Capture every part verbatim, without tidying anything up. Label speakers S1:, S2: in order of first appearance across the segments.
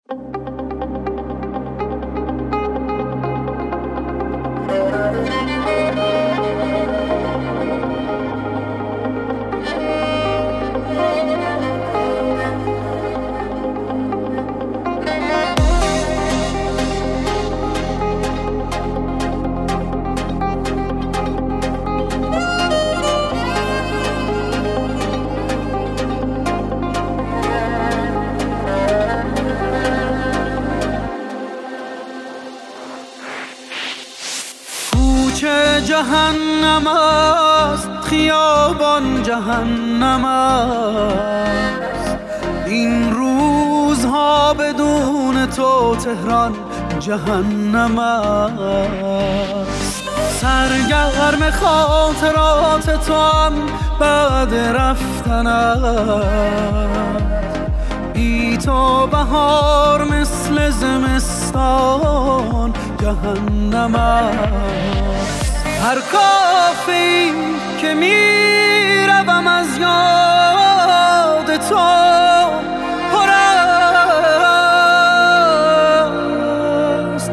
S1: کوچه جهنم است، خیابان جهنم است، این روزها بدون تو تهران جهنم است. سرگرم خاطرات تو هم بعد رفتن است، بی تو بهار مثل زمستان جهنم است. هر کافی که میروم از یاد تو پر است.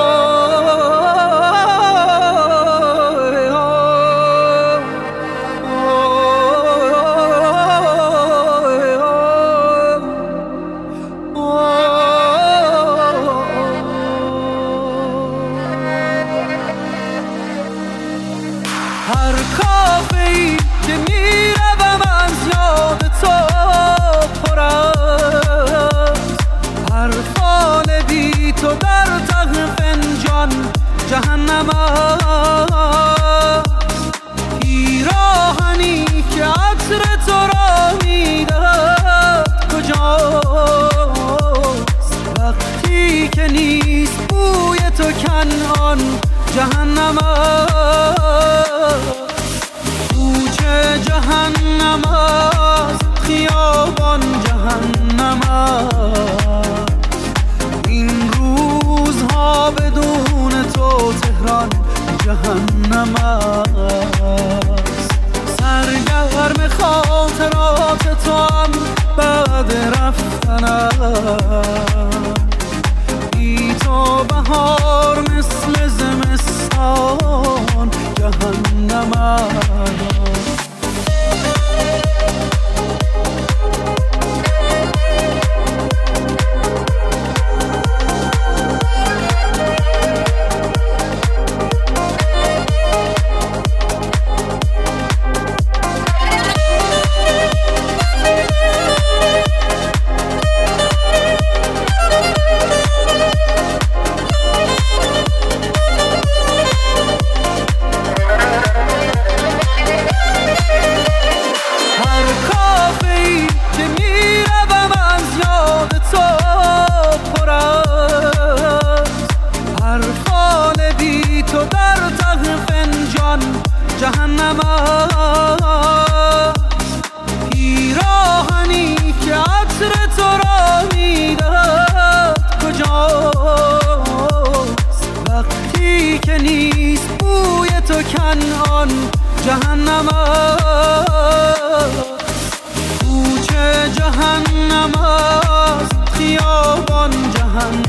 S1: هر کافه‌ای که میروم از یاد تو پر است. حرفان بی تو در ته فنجان جهنم است. پیراهنی که عطر تو را میدهد کجاست؟ وقتی که نیست بوی تو کنعان جهنم است. کوچه جهنم است، خیابان جهنم است، این روزها بدون تو تهران جهنم است. سرگرم خاطرات تو هم بعد رفتن است، بی تو بهار مثل زمستان جهنم است. جهنم است. پیراهنی که عطر تو را میدهد کجاست؟ وقتی که نیست بوی تو کنعان جهنم است. کوچه جهنم است، خیابان جهنم